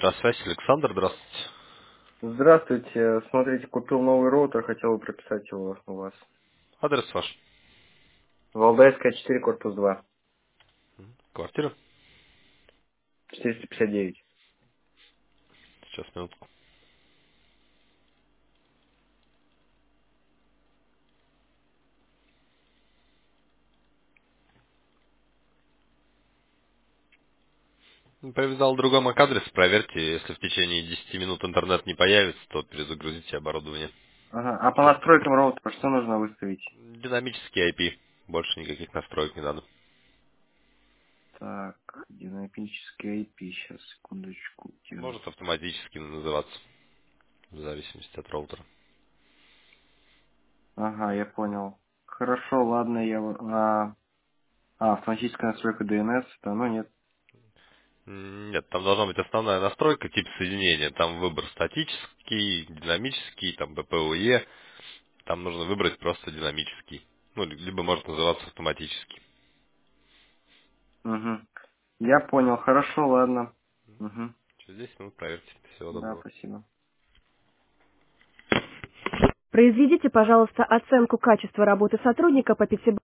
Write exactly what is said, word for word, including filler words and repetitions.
Здравствуйте, Александр, здравствуйте. Здравствуйте. Смотрите, купил новый роутер, хотел бы прописать его у вас. Адрес ваш. Валдайская четыре, корпус два. Квартира. четыреста пятьдесят девять. Сейчас, минутку. Привязал другой мак-адрес, проверьте, если в течение десяти минут интернет не появится, то перезагрузите оборудование. Ага. А по настройкам роутера что нужно выставить? Динамический ай пи. Больше никаких настроек не надо. Так, динамический ай пи. Сейчас, секундочку. Где? Может автоматически называться, в зависимости от роутера. Ага, я понял. Хорошо, ладно, я... в- А, а автоматическая настройка ди эн эс, да, ну нет. М, Нет, там должна быть основная настройка, тип соединения. Там выбор статический, динамический, там бэ пэ у е. Там нужно выбрать просто динамический. Ну, ли- либо может называться автоматический. Угу. Я понял, хорошо, ладно. Угу. Через десять минут проверьте. Всего Да, доброго. спасибо. Произведите, пожалуйста, оценку качества работы сотрудника по пятибалльной